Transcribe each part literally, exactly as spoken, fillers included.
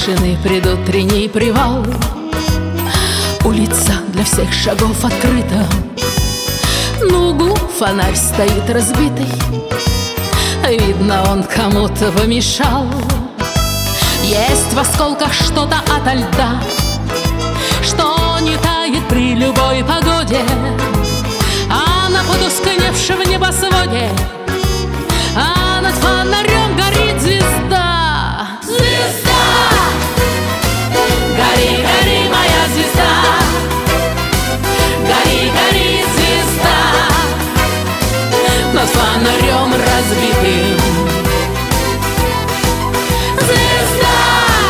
тишины предутренний привал. Улица для всех шагов открыта. На углу фонарь стоит разбитый. Видно, он кому-то помешал. Есть в осколках что-то ото льда, что не тает при любой погоде. А на потускневшем небосводе, а над фонарем горит звезда. Звезда! Гори, гори, моя звезда! Гори, гори, звезда! Над фонарем разбитым. Звезда!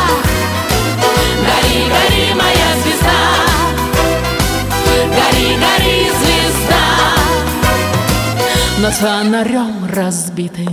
Гори, гори, моя звезда! Гори, гори, звезда! Над фонарем разбитым.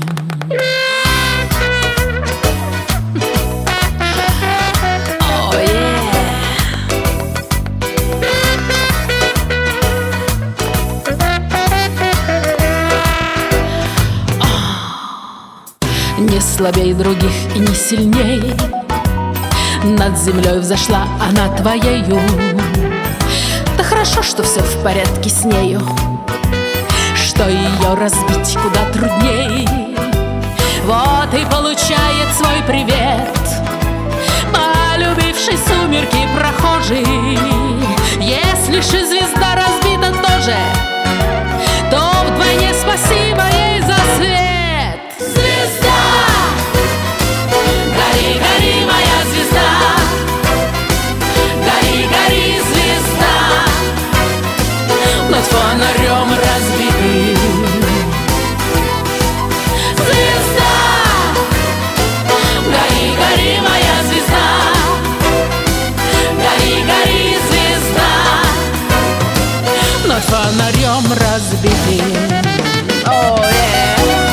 Не слабей других и не сильней над землей взошла она твоею. Да хорошо, что все в порядке с нею, что ее разбить куда трудней. Вот и получает свой привет полюбивший сумерки прохожий. Если же звезда разбита тоже, то вдвойне спасибо ей за свет. Звезда! Гори, гори, моя звезда! Гори, гори, звезда! Над фонарем разбитым. Звезда! Гори, гори, моя звезда! Гори, гори, звезда! Над фонарем разбитым. Oh, yeah.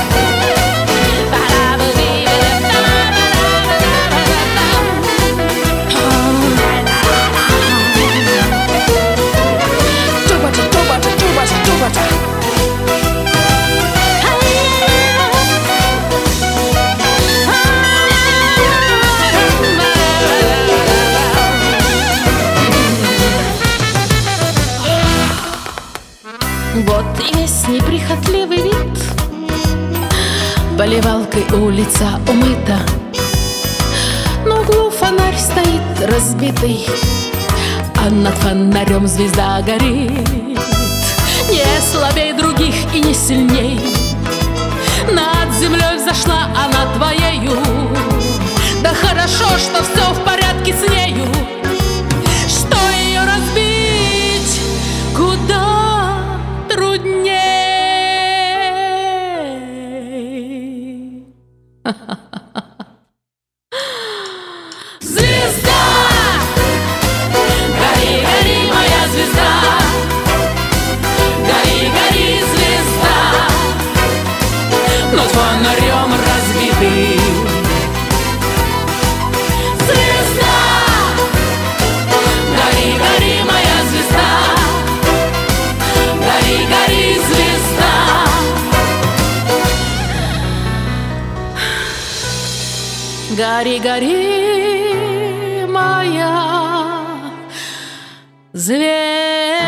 Вот и весь неприхотливый вид, поливалкой улица умыта. На углу фонарь стоит разбитый, а над фонарем звезда горит. Не слабей других и не сильней над землей взошла она твоею. Да хорошо, что все в порядке с нею, что ее разбить куда трудней. Звезда! Гори, гори, моя звезда! Гори, гори, звезда! Над фонарем разбитым. Звезда! Гори, гори, моя звезда! Гори, гори, звезда! Гори, гори, моя звезда!